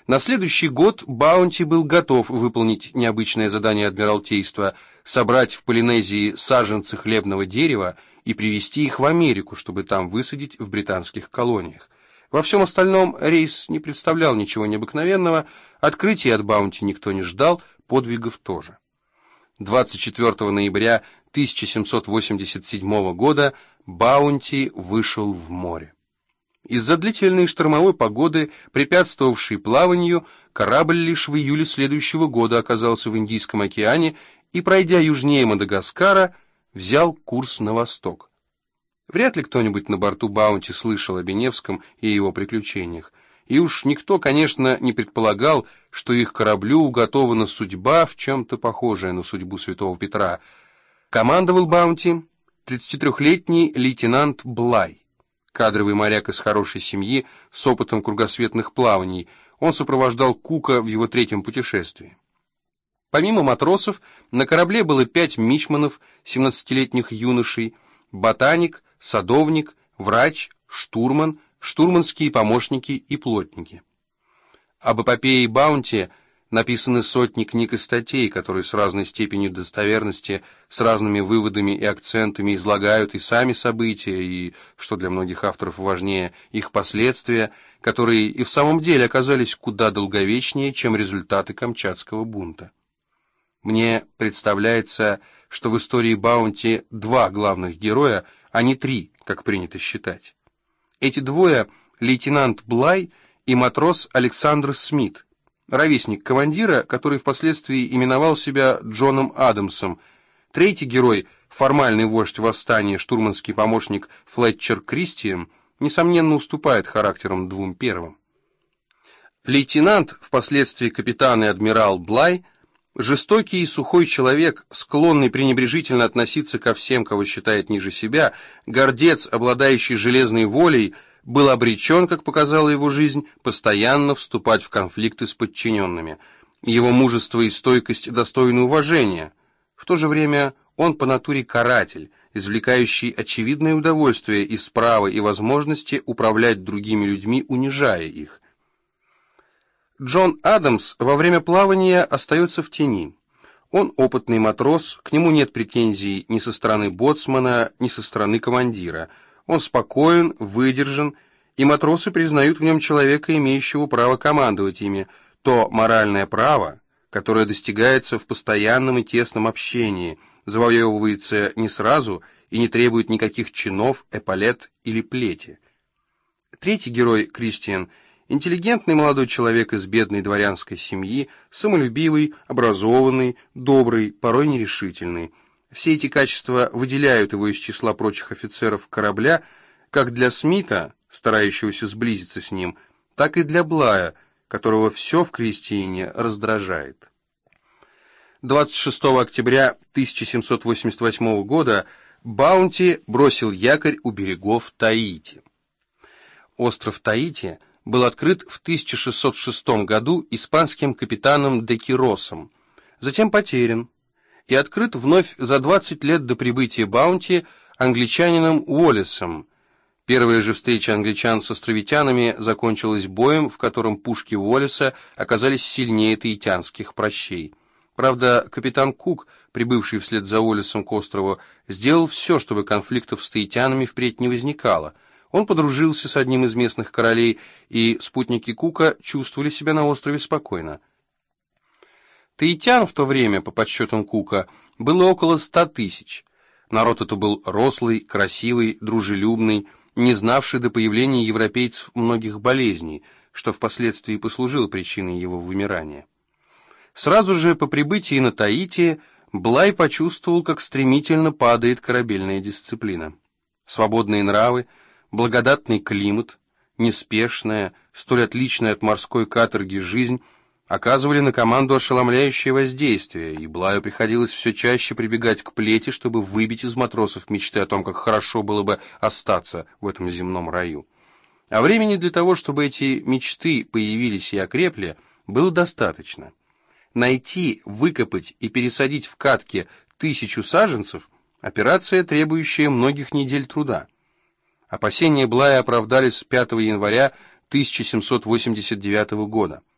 На следующий год Баунти был готов выполнить необычное задание Адмиралтейства — собрать в Полинезии саженцы хлебного дерева и привезти их в Америку, чтобы там высадить в британских колониях. Во всем остальном рейс не представлял ничего необыкновенного, открытий от Баунти никто не ждал, подвигов тоже. 24 ноября 1787 года Баунти вышел в море. Из-за длительной штормовой погоды, препятствовавшей плаванию, корабль лишь в июле следующего года оказался в Индийском океане и, пройдя южнее Мадагаскара, взял курс на восток. Вряд ли кто-нибудь на борту Баунти слышал о Беневском и его приключениях, и уж никто, конечно, не предполагал, что их кораблю уготована судьба, в чем-то похожая на судьбу святого Петра. Командовал Баунти 33-летний лейтенант Блай. Кадровый моряк из хорошей семьи с опытом кругосветных плаваний, он сопровождал Кука в его третьем путешествии. Помимо матросов, на корабле было 5 мичманов, 17-летних юношей, ботаник, садовник, врач, штурман, штурманские помощники и плотники. Об эпопее Баунти написаны сотни книг и статей, которые с разной степенью достоверности, с разными выводами и акцентами излагают и сами события, и, что для многих авторов важнее, их последствия, которые и в самом деле оказались куда долговечнее, чем результаты Камчатского бунта. Мне представляется, что в истории Баунти 2 главных героя, а не 3, как принято считать. Эти двое — лейтенант Блай и матрос Александр Смит, ровесник командира, который впоследствии именовал себя Джоном Адамсом. Третий герой, формальный вождь восстания, штурманский помощник Флетчер Кристиан, несомненно уступает характером 2 первым. Лейтенант, впоследствии капитан и адмирал Блай, жестокий и сухой человек, склонный пренебрежительно относиться ко всем, кого считает ниже себя, гордец, обладающий железной волей, был обречен, как показала его жизнь, постоянно вступать в конфликты с подчиненными. Его мужество и стойкость достойны уважения. В то же время он по натуре каратель, извлекающий очевидное удовольствие из права и возможности управлять другими людьми, унижая их. Джон Адамс во время плавания остается в тени. Он опытный матрос, к нему нет претензий ни со стороны боцмана, ни со стороны командира. Он спокоен, выдержан, и матросы признают в нем человека, имеющего право командовать ими, то моральное право, которое достигается в постоянном и тесном общении, завоевывается не сразу и не требует никаких чинов, эполет или плети. Третий герой, Кристиан, интеллигентный молодой человек из бедной дворянской семьи, самолюбивый, образованный, добрый, порой нерешительный. Все эти качества выделяют его из числа прочих офицеров корабля, как для Смита, старающегося сблизиться с ним, так и для Блая, которого все в Кристиане раздражает. 26 октября 1788 года Баунти бросил якорь у берегов Таити. Остров Таити был открыт в 1606 году испанским капитаном де Киросом, затем потерян, и открыт вновь за 20 лет до прибытия Баунти англичанином Уоллесом. Первая же встреча англичан с островитянами закончилась боем, в котором пушки Уоллеса оказались сильнее таитянских пращей. Правда, капитан Кук, прибывший вслед за Уоллесом к острову, сделал все, чтобы конфликтов с таитянами впредь не возникало. Он подружился с одним из местных королей, и спутники Кука чувствовали себя на острове спокойно. Таитян в то время, по подсчетам Кука, было около 100 тысяч. Народ это был рослый, красивый, дружелюбный, не знавший до появления европейцев многих болезней, что впоследствии послужило причиной его вымирания. Сразу же по прибытии на Таити Блай почувствовал, как стремительно падает корабельная дисциплина. Свободные нравы, благодатный климат, неспешная, столь отличная от морской каторги жизнь оказывали на команду ошеломляющее воздействие, и Блаю приходилось все чаще прибегать к плети, чтобы выбить из матросов мечты о том, как хорошо было бы остаться в этом земном раю. А времени для того, чтобы эти мечты появились и окрепли, было достаточно. Найти, выкопать и пересадить в катке 1000 саженцев – операция, требующая многих недель труда. Опасения Блая оправдались 5 января 1789 года.